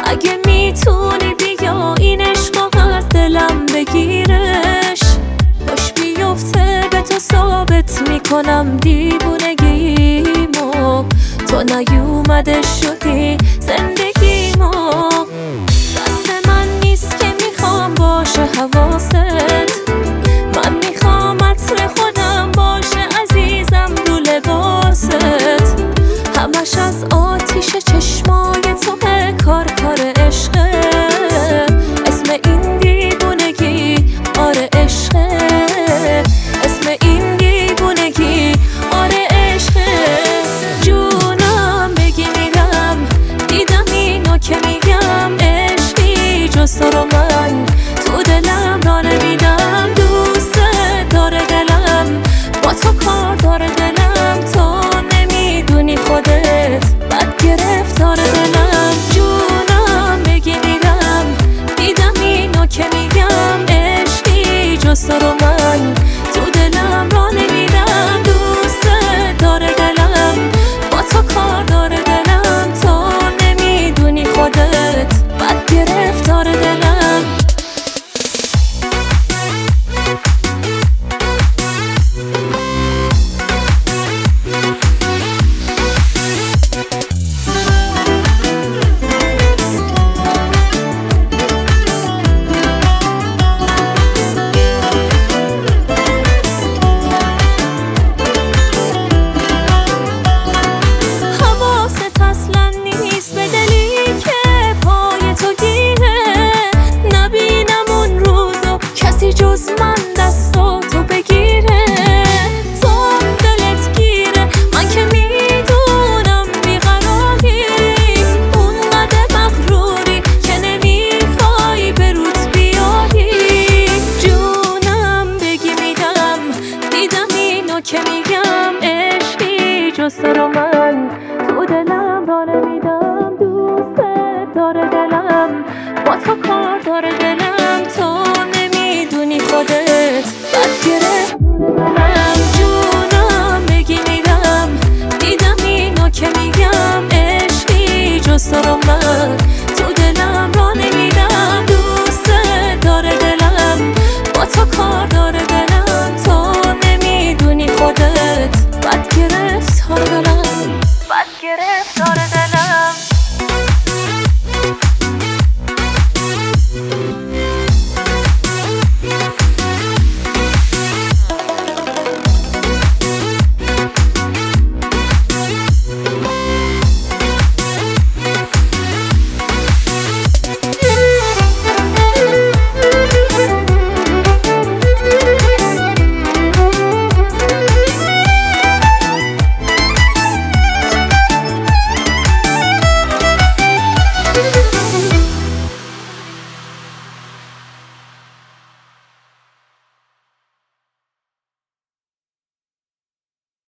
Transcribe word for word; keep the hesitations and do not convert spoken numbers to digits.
اگه میتونی بیا این عشق از دلم بگیرش، پاش بیفته به تو ثابت میکنم دیوونگیمو، تو نیومده شدی زندگیمو. دست من نیست که میخوام باشه حواست، من میخوام عطر خودم باشه عزیزم رو لباست. همش از آتیش چشمای توه، کار کار عشقه، اسم این دیوونگی آره عشقه، اسم این دیوونگی آره عشقه. جونم بگی میرم، دیدم اینو که میگم، عشقی جز تو رو من تو دلم را نمیدم. دوست داره دلم، با تو کار داره دلم، تو نمیدونی خودت بد گرفتار دلم. جونم بگی میرم، دیدم اینو که میگم، عشقی جز تو رو من تو دلم را نمیدم. دوست داره دلم، با تو کار داره دلم، تو نمیدونی خودت بد گرفتار دلم. جز من دستو تو بگیره، تو دلت گیره، من که میدونم بیقراری، اونقدر مغروری که نمیخوای به روت بیاری. جونم بگی میدم، دیدم اینو که میگم، عشقی جز تو رو من تو دلم را نمیدم. دوست داره دلم، با تو کار داره دلم، تو خودت بد گرفت دلم. جونم بگی میرم، دیدم اینو که میگم، عشقی جز تو رو من